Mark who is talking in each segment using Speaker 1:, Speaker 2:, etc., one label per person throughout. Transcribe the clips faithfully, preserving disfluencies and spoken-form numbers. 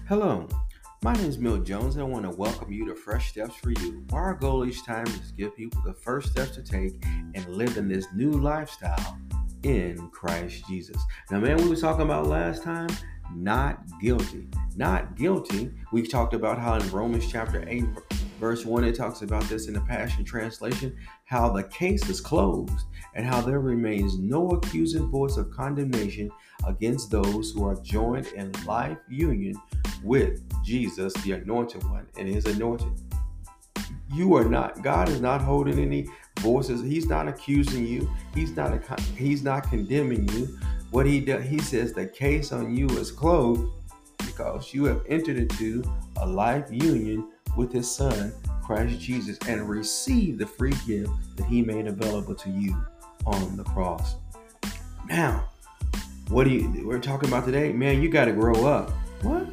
Speaker 1: Hello, my name is Mill Jones, and I want to welcome you to Fresh Steps for You, where our goal each time is to give people the first steps to take and live in this new lifestyle in Christ Jesus. Now, man, we were talking about last time, not guilty. Not guilty. We talked about how in Romans chapter eight, verse one, it talks about this in the Passion Translation, how the case is closed and how there remains no accusing voice of condemnation against those who are joined in life union with Jesus, the anointed one, and his anointed. You are not, God is not holding any voices. He's not accusing you. He's not, a, he's not condemning you. What he does, he says the case on you is closed because you have entered into a life union with his son, Christ Jesus, and received the free gift that he made available to you on the cross. Now, what do you, we're talking about today? Man, you got to grow up. What?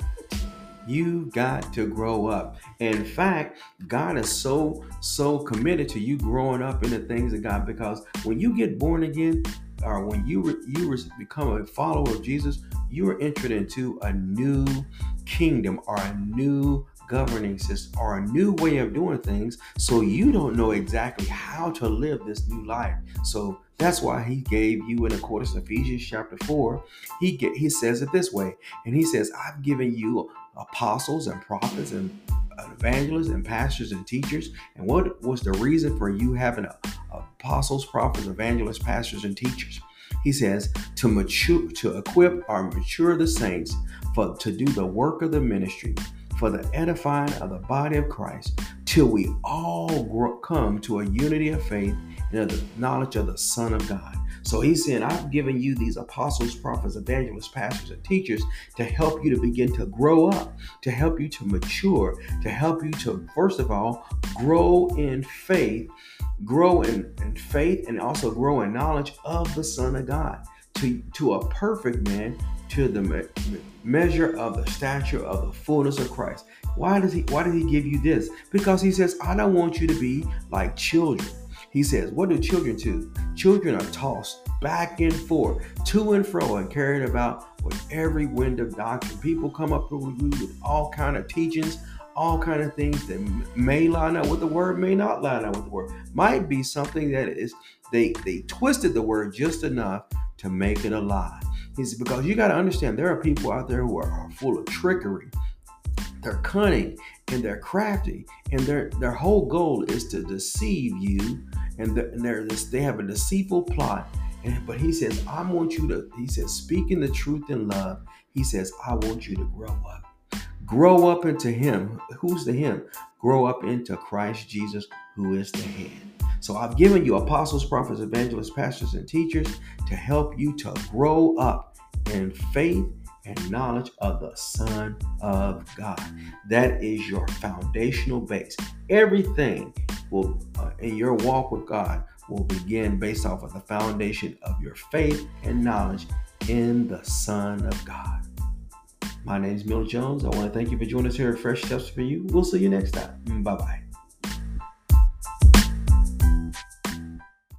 Speaker 1: You got to grow up. In fact, God is so, so committed to you growing up in the things of God, because when you get born again, or when you re, you re, become a follower of Jesus, you are entered into a new kingdom or a new governing system or a new way of doing things. So you don't know exactly how to live this new life. So that's why he gave you, in accordance to Ephesians chapter four, he get, he says it this way. And he says, I've given you apostles and prophets and evangelists and pastors and teachers. And what was the reason for you having a, apostles, prophets, evangelists, pastors, and teachers? He says to mature, to equip or mature the saints for to do the work of the ministry, for the edifying of the body of Christ, till we all grow, come to a unity of faith and of the knowledge of the Son of God. So he's saying, I've given you these apostles, prophets, evangelists, pastors, and teachers to help you to begin to grow up, to help you to mature, to help you to, first of all, grow in faith, grow in, in faith, and also grow in knowledge of the Son of God, to, to a perfect man, to the me- measure of the stature of the fullness of Christ. Why does he, why did he give you this? Because he says, I don't want you to be like children. He says, what do children do? Children are tossed back and forth, to and fro, and carried about with every wind of doctrine. People come up with, with all kind of teachings, all kind of things that may line up with the word, may not line up with the word. Might be something that is, they, they twisted the word just enough to make it a lie. He said, because you got to understand, there are people out there who are, are full of trickery. They're cunning and they're crafty, and their their whole goal is to deceive you. And they're, and they're this, they have a deceitful plot. And but he says, I want you to. He says, speaking the truth in love. He says, I want you to grow up, grow up into Him. Who's the Him? Grow up into Christ Jesus, who is the head. So I've given you apostles, prophets, evangelists, pastors, and teachers to help you to grow up in faith and knowledge of the Son of God. That is your foundational base. Everything will uh, in your walk with God will begin based off of the foundation of your faith and knowledge in the Son of God. My name is Mill Jones. I want to thank you for joining us here at Fresh Steps for You. We'll see you next time. Bye-bye.